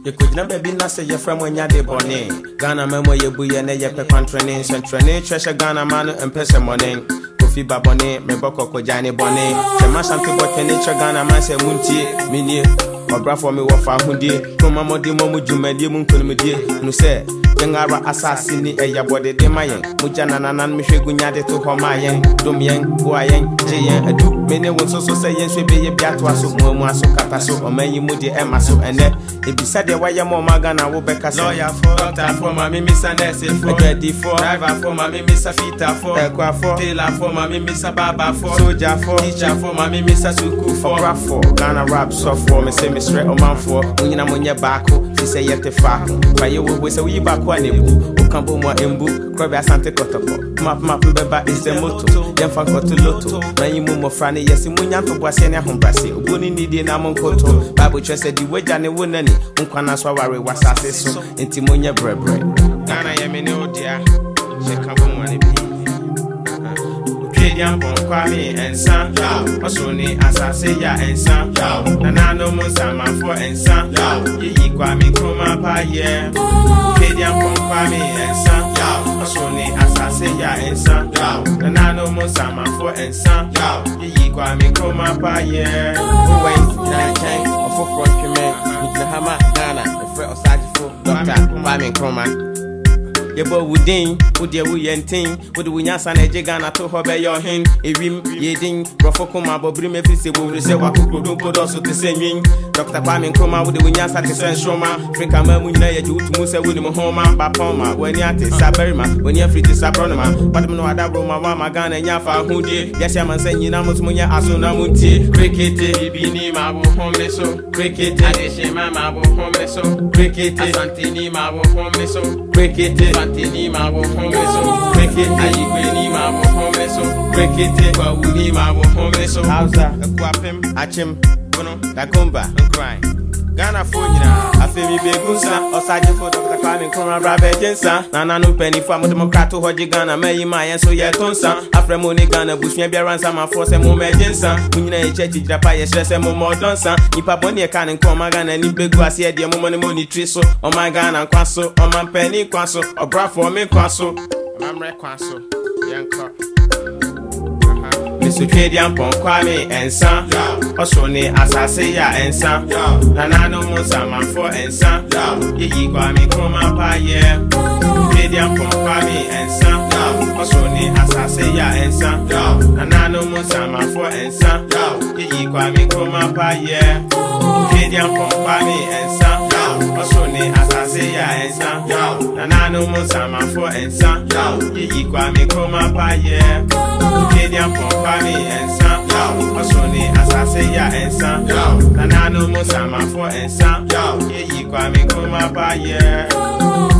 You could never be nasty, your friend when you're the bonnet. Ghana memo, you buy and you pay contraning, centrane, treasure Ghana man and person morning. Kofi Babone, me boko Jani Bonnet. The Masanti Botan nature Ghana man say Munti, Mini, or Brafo me wafa Hundi, from Mamodi Momu Jumedi Munkunimidi, no say. Yangara assassin, a yabody de mayan, Mujana Nan Mishegunyade to Homayan, Domian, Guayan, Jayan, a duke, many will so say yes, we be a Biatuaso, Momaso, Cataso, or Many Mudi Emaso, and then it be said the way your Magana will be a lawyer for doctor for Mammy Miss Anesi, for Getty for driver for Mammy Miss Fita for Equa for Taylor for Mammy Miss Baba for soldier for teacher for Mammy Miss Suku for rap for Ghana rap soft for me say me straight or man for Munyamunya Baku, she say yet the fact, but you will say we back. Ukambo mwa embu, krobe asante kotoko. Map mbeba is the motto. Yemfa koto loto. Na yimu mofrani yesi munyanto bwase ne hombrase. Ubuni nidi na monkoto. Bible trese di weja ne wonani. Unkwana swawari wasase so. Inti munye brebre. Ghana yemene odia. Shekambo mwani pi. Ukedian pon kwami ensan. Osoni asase ya ensan. Nanano monsa manfo ensan. Yeyi kwami kuma pa ye. Kedian pon kwami ensan. Osoni asase ya ensan. Nanano monsa manfo ensan. Yeyi kwami kuma pa ye. Uwe na chen ofo front kime. Midna hama Ghana. Efre osajifo Dr. Kwame Nkrumah. Yebo wudin, wudye wuyentin, wudu wunyasa na Ghana to hobe your hin, ewim yedin, brofoko mabobri me fise wo se wakukro do so te senwin. Dr. Kwame Nkrumah wudu wunyasa te senshoma, Africa mamu nyina ye jutu musa wudi mo homa, bapoma, weni ate saberima, weni afriti sabronoma, padum no adabro ma ma Ghana nyafa hudie, yesi amanse nyina musunya asuna munti, cricket ibini mabu home so, cricket adeshema mabu home so, cricket asantini mabu home so, cricket Tini mabo homeso, cricket, ayikweni mabo homeso, cricket, wawuni mabo homeso, Hausa, Aquapim, Achim, Bono, Dakumba, and crying. Ghana Fujina, Afemi Begusa, Osaji for Dr. Kwame Nkrumah, Rabe Jensa, Nana no penny for Democrato Hoji Ghana, May Maya, so yet Tonsa, Afremoni Ghana, Bush, maybe around some force and more Jensa, Munina Chechi, Japaya, stress and more Donsa, Nipaponi, Can Nkrumah Ghana, and Beguasia, the money triso, or my Ghana, Quasso, or my penny Quasso, or Brafo, me Quasso, Mamre Quasso, Yanko. Misu Kedian pon kwami ensan. Osoni asase ya ensan. Nanano musa manfo ensan. Yeyi kwami Nkrumah pa ye. Kedian pon kwami ensan. Osoni asase ya ensan. Nanano musa manfo ensan. Yeyi kwami Nkrumah pa ye. Kedian pon kwami ensan. Osoni asase ya ensan. Nanano musa manfo ensan. Yeyi kwami Nkrumah pa ye. Kedian pon kwami ensan. Osoni asase ya ensan. Nanano musa manfo ensan. Yeyi kwami Nkrumah pa ye.